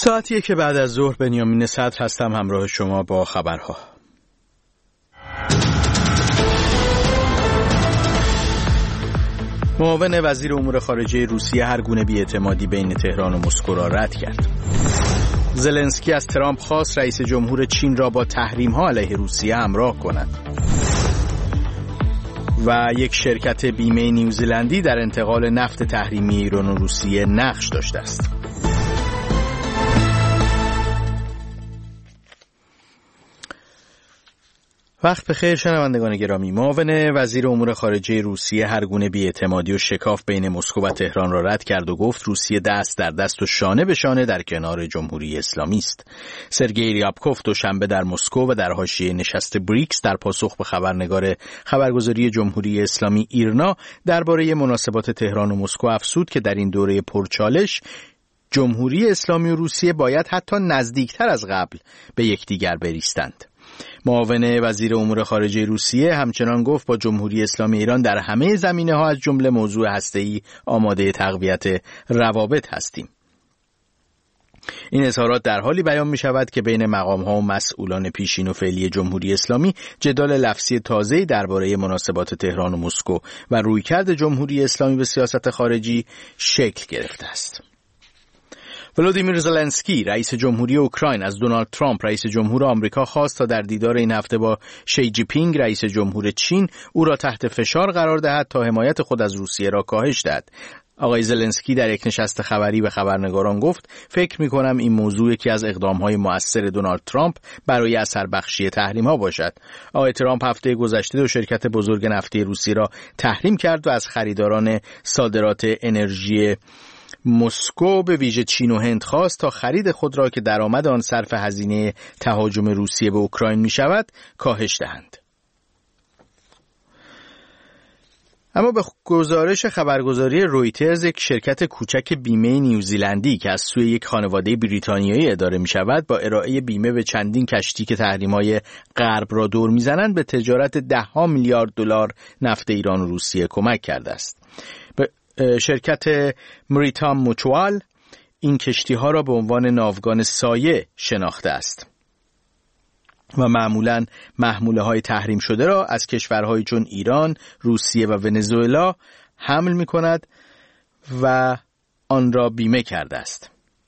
ساعتیه که بعد از ظهر بنیامین صدر هستم همراه شما با خبرها. معاون وزیر امور خارجه روسیه هر گونه بی‌اعتمادی بین تهران و مسکو را رد کرد. زلنسکی از ترامپ خواست رئیس جمهور چین را با تحریم‌ها علیه روسیه همراه کند. و یک شرکت بیمه نیوزیلندی در انتقال نفت تحریمی ایران و روسیه نقش داشته است. وقت بخیر شنوندگان گرامی. معاون وزیر امور خارجه روسیه هر گونه بی‌اعتمادی و شکاف بین مسکو و تهران را رد کرد و گفت روسیه دست در دست و شانه به شانه در کنار جمهوری اسلامی است. سرگئی ریابکوف دوشنبه در مسکو و در حاشیه نشست بریکس در پاسخ به خبرنگار خبرگزاری جمهوری اسلامی ایرنا درباره مناسبات تهران و مسکو افزود که در این دوره پرچالش جمهوری اسلامی و روسیه باید حتی نزدیکتر از قبل به یکدیگر بریستند. معاون وزیر امور خارجه روسیه همچنان گفت با جمهوری اسلامی ایران در همه زمینه‌ها از جمله موضوع هسته‌ای آماده تقویت روابط هستیم. این اظهارات در حالی بیان می شود که بین مقام‌ها و مسئولان پیشین و فعلی جمهوری اسلامی جدال لفظی تازه‌ای درباره مناسبات تهران و مسکو و رویکرد جمهوری اسلامی به سیاست خارجی شکل گرفته است. ولودیمیر زلنسکی رئیس جمهوری اوکراین از دونالد ترامپ رئیس جمهور آمریکا خواست تا در دیدار این هفته با شی جی پینگ رئیس جمهور چین او را تحت فشار قرار دهد تا حمایت خود از روسیه را کاهش دهد. آقای زلنسکی در یک نشست خبری به خبرنگاران گفت فکر می‌کنم این موضوع یکی از اقدام‌های مؤثر دونالد ترامپ برای اثر بخشی تحریم‌ها باشد. آقای ترامپ هفته گذشته دو شرکت بزرگ نفتی روسی را تحریم کرد و از خریداران صادرات انرژی مسکو به ویژه چین و هند خواست تا خرید خود را که درآمد آن صرف هزینه تهاجم روسیه به اوکراین می شود کاهش دهند. اما به گزارش خبرگزاری رویترز یک شرکت کوچک بیمه نیوزیلندی که از سوی یک خانواده بریتانیایی اداره می شود با ارائه بیمه به چندین کشتی که تحریم‌های غرب را دور می‌زنند به تجارت $10 میلیارد نفت ایران و روسیه کمک کرده است. شرکت مریتام موچوال این کشتی ها را به عنوان ناوگان سایه شناخته است و معمولاً محموله های تحریم شده را از کشورهای چون ایران، روسیه و ونزوئلا حمل می کند و آن را بیمه کرده است.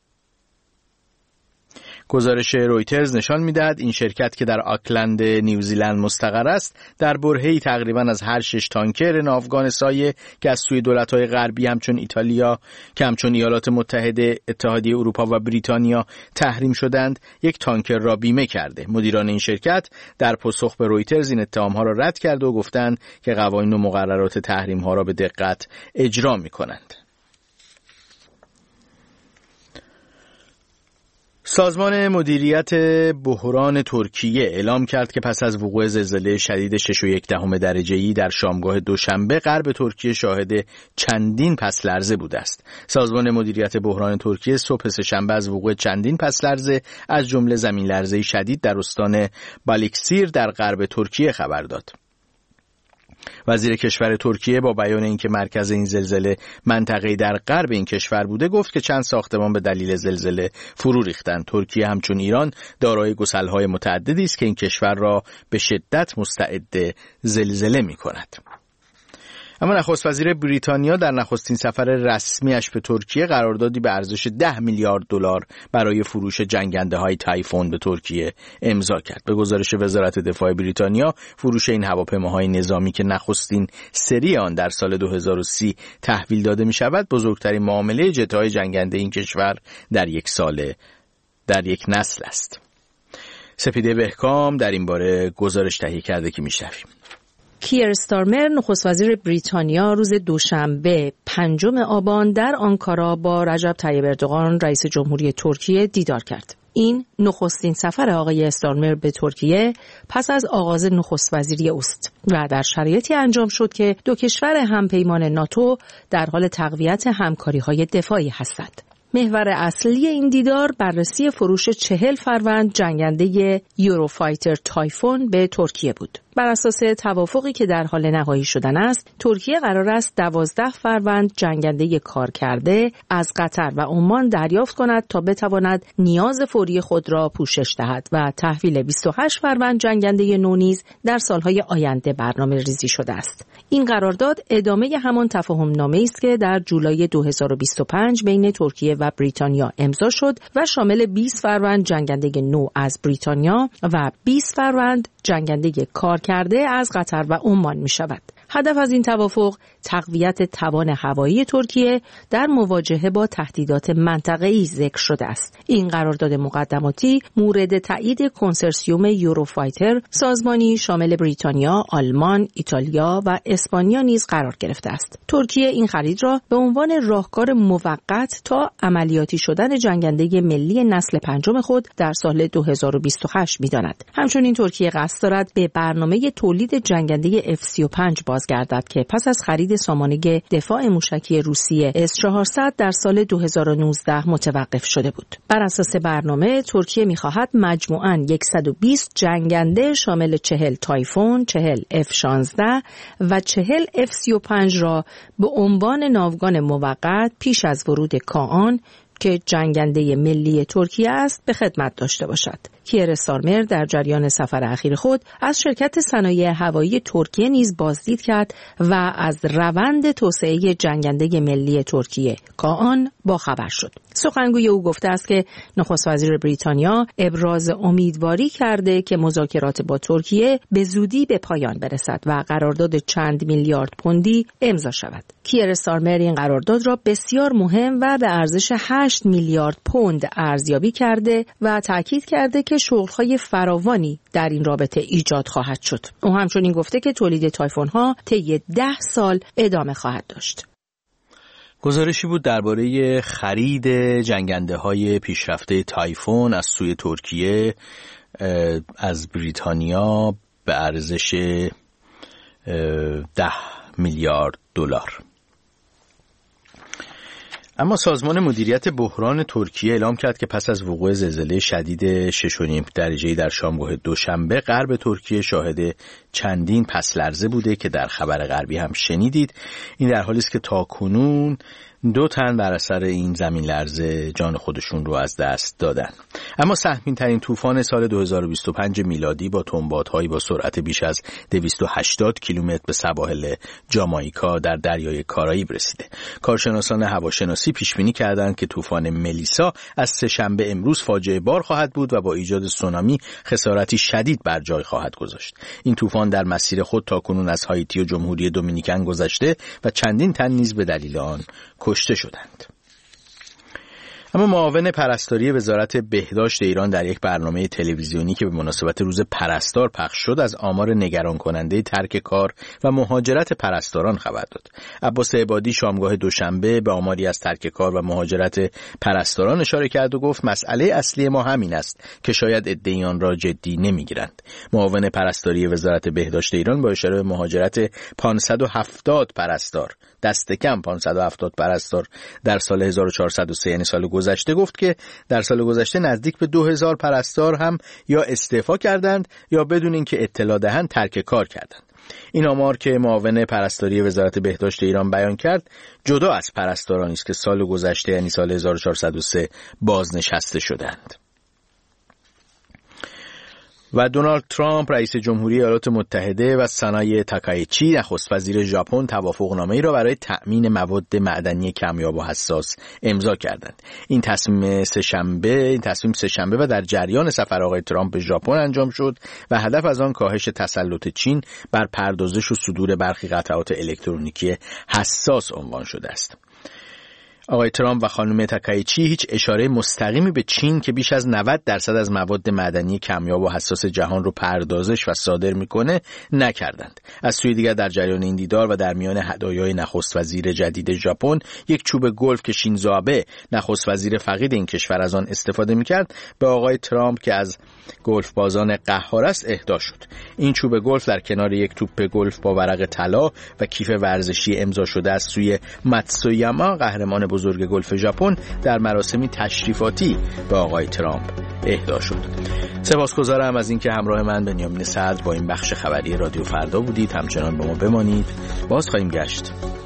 گزارش رویترز نشان می‌دهد این شرکت که در آکلند نیوزیلند مستقر است در برهه‌ای تقریباً از هر 6 تانکر ناوگان سایه که از سوی دولت‌های غربی همچون ایتالیا که همچون ایالات متحده، اتحادیه اروپا و بریتانیا تحریم شدند یک تانکر را بیمه کرده. مدیران این شرکت در پاسخ به رویترز این اتهام‌ها را رد کرد و گفتند که قوانین و مقررات تحریم‌ها را به دقت اجرا می‌کنند. سازمان مدیریت بحران ترکیه اعلام کرد که پس از وقوع زلزله شدید 6.1 درجه‌ای در شامگاه دوشنبه غرب ترکیه شاهد چندین پس لرزه بوده است. سازمان مدیریت بحران ترکیه صبح سه‌شنبه از وقوع چندین پس لرزه از جمله زمین لرزه شدید در استان بالیکسیر در غرب ترکیه خبر داد. وزیر کشور ترکیه با بیان اینکه مرکز این زلزله منطقه‌ای در غرب این کشور بوده گفت که چند ساختمان به دلیل زلزله فرو ریختند. ترکیه همچون ایران دارای گسل‌های متعددی است که این کشور را به شدت مستعد زلزله می‌کند. اما نخست وزیر بریتانیا در نخستین سفر رسمیش به ترکیه قراردادی به ارزش $10 میلیارد برای فروش جنگنده‌های تایفون به ترکیه امضا کرد. به گزارش وزارت دفاع بریتانیا فروش این هواپیماهای نظامی که نخستین سری آن در سال 2030 تحویل داده می‌شود بزرگترین معامله جت‌های جنگنده این کشور در یک نسل است. سپیده بهکام در این باره گزارش تهیه کرده که می‌شنویم. کیر استارمر نخست وزیر بریتانیا روز دوشنبه 5 آبان در آنکارا با رجب طیب اردوغان رئیس جمهوری ترکیه دیدار کرد. این نخستین سفر آقای استارمر به ترکیه پس از آغاز نخست وزیری اوست و در شرایطی انجام شد که دو کشور همپیمان ناتو در حال تقویت همکاری‌های دفاعی هستند. محور اصلی این دیدار بررسی فروش 40 فروند جنگنده یوروفایتر تایفون به ترکیه بود. بر اساس توافقی که در حال نهایی شدن است، ترکیه قرار است 12 فروند جنگنده کارکرده از قطر و عمان دریافت کند تا بتواند نیاز فوری خود را پوشش دهد و تحویل 28 فروند جنگنده نو نیز در سالهای آینده برنامه ریزی شده است. این قرارداد ادامه همان تفاهم‌نامه‌ای است که در جولای 2025 بین ترکیه و بریتانیا امضا شد و شامل 20 فروند جنگنده نو از بریتانیا و 20 فروند جنگنده کارکرده از قطر و عمان می شود. هدف از این توافق تقویت توان هوایی ترکیه در مواجهه با تهدیدات منطقه‌ای ذکر شده است. این قرارداد مقدماتی مورد تایید کنسرسیوم یوروفایتر، سازمانی شامل بریتانیا، آلمان، ایتالیا و اسپانیا نیز قرار گرفته است. ترکیه این خرید را به عنوان راهکار موقت تا عملیاتی شدن جنگنده ملی نسل پنجم خود در سال 2028 می‌داند. همچنین ترکیه قصد دارد به برنامه تولید جنگنده F-35 بازگردد که پس از خرید سامانه دفاع موشکی روسیه S-400 در سال 2019 متوقف شده بود. بر اساس برنامه ترکیه می‌خواهد مجموعاً 120 جنگنده شامل 40 تایفون، 40 F-16 و 40 F-35 را به عنوان ناوگان موقت پیش از ورود کاآن که جنگنده ملی ترکیه است به خدمت داشته باشد. کیر استارمر در جریان سفر اخیر خود از شرکت صنایع هوایی ترکیه نیز بازدید کرد و از روند توسعه جنگنده ملی ترکیه کاآن باخبر شد. سخنگوی او گفته است که نخست وزیر بریتانیا ابراز امیدواری کرده که مذاکرات با ترکیه به زودی به پایان برسد و قرارداد چند میلیارد پوندی امضا شود. کیر استارمر این قرارداد را بسیار مهم و به ارزش 8 میلیارد پوند ارزیابی کرده و تاکید کرده که شغل‌های فراوانی در این رابطه ایجاد خواهد شد. او همچنین گفته که تولید تایفون‌ها طی 10 سال ادامه خواهد داشت. گزارشی بود درباره خرید جنگنده‌های پیشرفته تایفون از سوی ترکیه از بریتانیا به ارزش 10 میلیارد دلار. اما سازمان مدیریت بحران ترکیه اعلام کرد که پس از وقوع زلزله شدید 6.5 درجه‌ای در شامگاه دوشنبه غرب ترکیه شاهد چندین پس لرزه بوده که در خبر غربی هم شنیدید. این در حالی است که تاکنون 2 تن بر اثر این زمین لرزه جان خودشون رو از دست دادن. اما سهمگین ترین طوفان سال 2025 میلادی با تندبادهایی با سرعت بیش از 280 کیلومتر به سواحل جامائیکا در دریای کارائیب رسیده. کارشناسان هواشناسی پیش بینی کردند که طوفان ملیسا از سه‌شنبه امروز فاجعه بار خواهد بود و با ایجاد سونامی خسارتی شدید بر جای خواهد گذاشت. این طوفان در مسیر خود تاکنون از هایتی و جمهوری دومینیکن گذشته و چندین تن نیز به دلیل آن کشته شدند. اما معاون پرستاری وزارت بهداشت ایران در یک برنامه تلویزیونی که به مناسبت روز پرستار پخش شد از آمار نگران کننده ترک کار و مهاجرت پرستاران خبر داد. عباس عبادی شامگاه دوشنبه به آماری از ترک کار و مهاجرت پرستاران اشاره کرد و گفت مسئله اصلی ما همین است که شاید عده‌ای آن را جدی نمی‌گیرند. معاون پرستاری وزارت بهداشت ایران با اشاره به مهاجرت 570 پرستار، دست کم 570 پرستار در سال 1403 یعنی سال گذشته گفت که در سال گذشته نزدیک به 2000 پرستار هم یا استعفا کردند یا بدون اینکه اطلاع دهند ترک کار کردند. این آمار که معاون پرستاری وزارت بهداشت ایران بیان کرد جدا از پرستارانی است که سال گذشته یعنی سال 1403 بازنشسته شدند. و دونالد ترامپ رئیس جمهوری ایالات متحده و سانای تاکایچی نخست وزیر ژاپن توافقنامه‌ای را برای تأمین مواد معدنی کمیاب و حساس امضا کردند. این تصمیم سه‌شنبه و در جریان سفر آقای ترامپ به ژاپن انجام شد و هدف از آن کاهش تسلط چین بر پردازش و صدور برخی قطعات الکترونیکی حساس عنوان شده است. آقای ترامپ و خانم تاکایچی هیچ اشاره مستقیمی به چین که بیش از 90% از مواد معدنی کمیاب و حساس جهان رو پردازش و صادر میکنه نکردند. از سوی دیگر در جریان این دیدار و در میان هدایای نخست وزیر جدید ژاپن یک چوب گلف که شینزو آبه نخست وزیر فقید این کشور از آن استفاده میکرد به آقای ترامپ که از گلف بازان قهار است اهدا شد. این چوب گلف در کنار یک توپ گلف با ورق طلا و کیف ورزشی امضا شده از سوی ماتسویاما قهرمان بزرگ گلف ژاپن در مراسمی تشریفاتی به آقای ترامپ اهدا شد. سپاسگزارم از اینکه همراه من بنیامین صدر با این بخش خبری رادیو فردا بودید. همچنان با ما بمانید. باز خواهیم گشت.